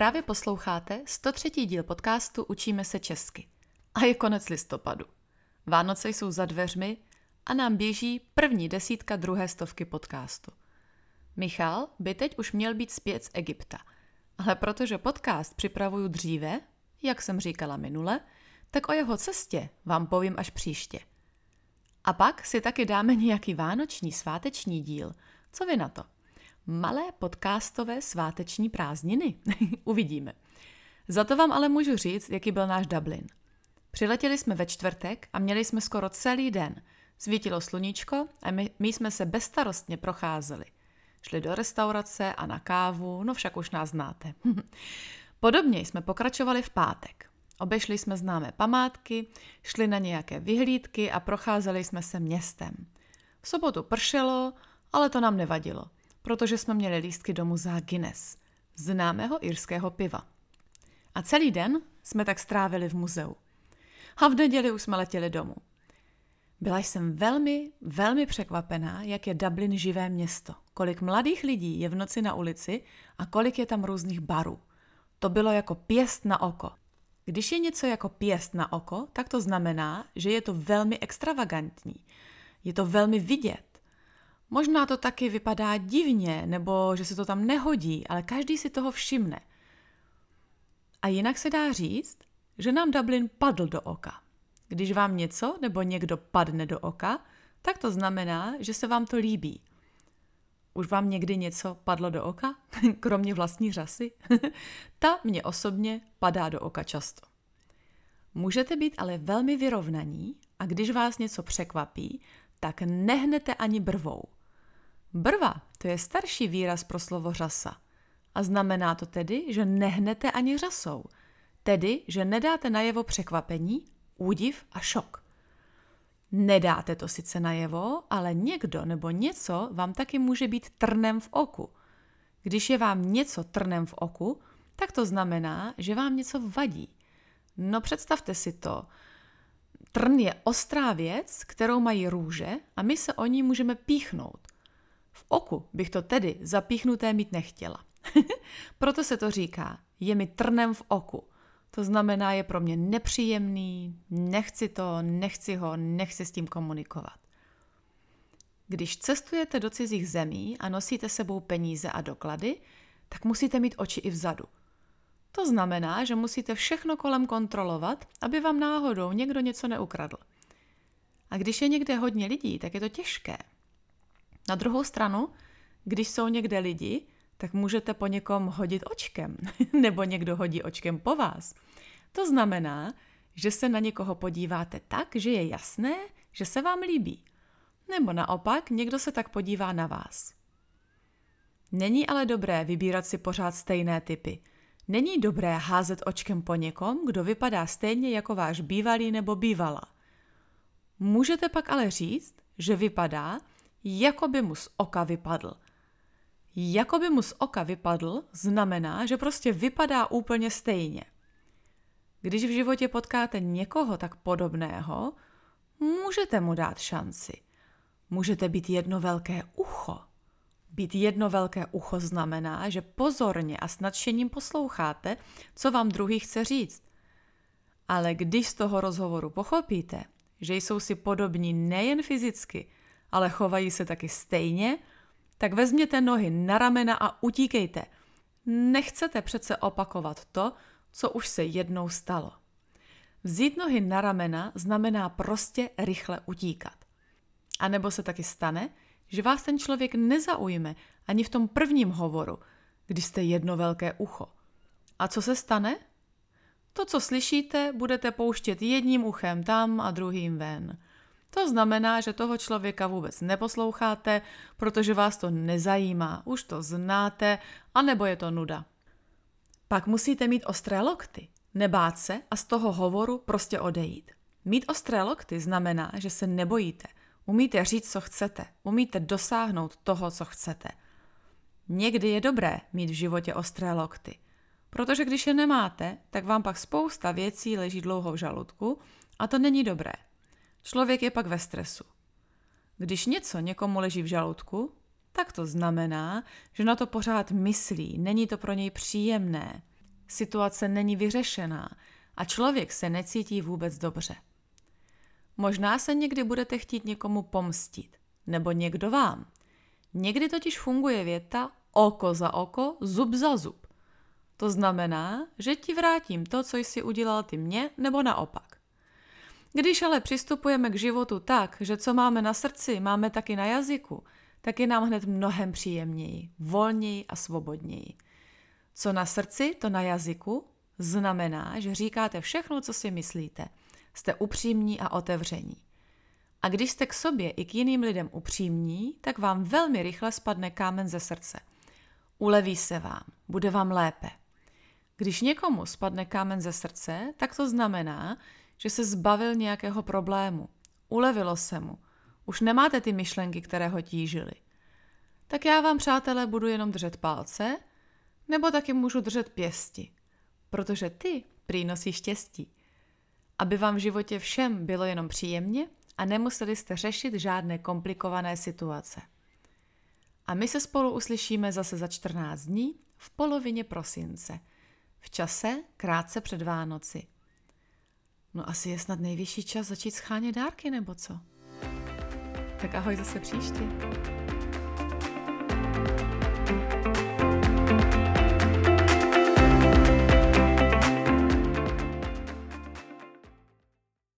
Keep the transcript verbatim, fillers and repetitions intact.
Právě posloucháte sto třetí díl podcastu Učíme se česky. A je konec listopadu. Vánoce jsou za dveřmi a nám běží první desítka druhé stovky podcastu. Michal by teď už měl být zpět z Egypta, ale protože podcast připravuju dříve, jak jsem říkala minule, tak o jeho cestě vám povím až příště. A pak si taky dáme nějaký vánoční sváteční díl. Co vy na to? Malé podcastové sváteční prázdniny. Uvidíme. Za to vám ale můžu říct, jaký byl náš Dublin. Přiletěli jsme ve čtvrtek a měli jsme skoro celý den. Svítilo sluníčko a my, my jsme se bezstarostně procházeli. Šli do restaurace a na kávu, no však už nás znáte. Podobně jsme pokračovali v pátek. Obešli jsme známé památky, šli na nějaké vyhlídky a procházeli jsme se městem. V sobotu pršelo, ale to nám nevadilo, protože jsme měli lístky do muzea Guinness, známého irského piva. A celý den jsme tak strávili v muzeu. A v neděli už jsme letěli domů. Byla jsem velmi, velmi překvapená, jak je Dublin živé město. Kolik mladých lidí je v noci na ulici a kolik je tam různých barů. To bylo jako pěst na oko. Když je něco jako pěst na oko, tak to znamená, že je to velmi extravagantní. Je to velmi vidět. Možná to taky vypadá divně, nebo že se to tam nehodí, ale každý si toho všimne. A jinak se dá říct, že nám Dublin padl do oka. Když vám něco nebo někdo padne do oka, tak to znamená, že se vám to líbí. Už vám někdy něco padlo do oka? Kromě vlastní řasy? Ta mě osobně padá do oka často. Můžete být ale velmi vyrovnaní a když vás něco překvapí, tak nehnete ani brvou. Brva, to je starší výraz pro slovo řasa. A znamená to tedy, že nehnete ani řasou. Tedy, že nedáte najevo překvapení, údiv a šok. Nedáte to sice najevo, ale někdo nebo něco vám taky může být trnem v oku. Když je vám něco trnem v oku, tak to znamená, že vám něco vadí. No představte si to. Trn je ostrá věc, kterou mají růže a my se o ní můžeme píchnout. V oku bych to tedy zapíchnuté mít nechtěla. Proto se to říká, je mi trnem v oku. To znamená, je pro mě nepříjemný, nechci to, nechci ho, nechci s tím komunikovat. Když cestujete do cizích zemí a nosíte sebou peníze a doklady, tak musíte mít oči i vzadu. To znamená, že musíte všechno kolem kontrolovat, aby vám náhodou někdo něco neukradl. A když je někde hodně lidí, tak je to těžké. Na druhou stranu, když jsou někde lidi, tak můžete po někom hodit očkem, nebo někdo hodí očkem po vás. To znamená, že se na někoho podíváte tak, že je jasné, že se vám líbí. Nebo naopak, někdo se tak podívá na vás. Není ale dobré vybírat si pořád stejné typy. Není dobré házet očkem po někom, kdo vypadá stejně jako váš bývalý nebo bývalá. Můžete pak ale říct, že vypadá, jako by mu z oka vypadl. Jako by mu z oka vypadl znamená, že prostě vypadá úplně stejně. Když v životě potkáte někoho tak podobného, můžete mu dát šanci. Můžete být jedno velké ucho. Být jedno velké ucho znamená, že pozorně a s nadšením posloucháte, co vám druhý chce říct. Ale když z toho rozhovoru pochopíte, že jsou si podobní nejen fyzicky, ale chovají se taky stejně, tak vezměte nohy na ramena a utíkejte. Nechcete přece opakovat to, co už se jednou stalo. Vzít nohy na ramena znamená prostě rychle utíkat. A nebo se taky stane, že vás ten člověk nezaujme ani v tom prvním hovoru, když jste jedno velké ucho. A co se stane? To, co slyšíte, budete pouštět jedním uchem tam a druhým ven. To znamená, že toho člověka vůbec neposloucháte, protože vás to nezajímá, už to znáte, anebo je to nuda. Pak musíte mít ostré lokty, nebát se a z toho hovoru prostě odejít. Mít ostré lokty znamená, že se nebojíte, umíte říct, co chcete, umíte dosáhnout toho, co chcete. Někdy je dobré mít v životě ostré lokty, protože když je nemáte, tak vám pak spousta věcí leží dlouho v žaludku a to není dobré. Člověk je pak ve stresu. Když něco někomu leží v žaludku, tak to znamená, že na to pořád myslí, není to pro něj příjemné. situace není vyřešená a člověk se necítí vůbec dobře. Možná se někdy budete chtít někomu pomstit, nebo někdo vám. Někdy totiž funguje věta oko za oko, zub za zub. To znamená, že ti vrátím to, co jsi udělal ty mně, nebo naopak. Když ale přistupujeme k životu tak, že co máme na srdci, máme taky na jazyku, tak je nám hned mnohem příjemněji, volněji a svobodněji. Co na srdci, to na jazyku znamená, že říkáte všechno, co si myslíte. Jste upřímní a otevření. A když jste k sobě i k jiným lidem upřímní, tak vám velmi rychle spadne kámen ze srdce. Uleví se vám, bude vám lépe. Když někomu spadne kámen ze srdce, tak to znamená, že se zbavil nějakého problému. Ulevilo se mu. Už nemáte ty myšlenky, které ho tížily. Tak já vám, přátelé, budu jenom držet palce, nebo taky můžu držet pěsti, protože ty prý nosí štěstí. Aby vám v životě všem bylo jenom příjemně a nemuseli jste řešit žádné komplikované situace. A my se spolu uslyšíme zase za čtrnáct dní v polovině prosince, v čase krátce před Vánoci. No asi je snad nejvyšší čas začít schánět dárky, nebo co? Tak ahoj zase příště.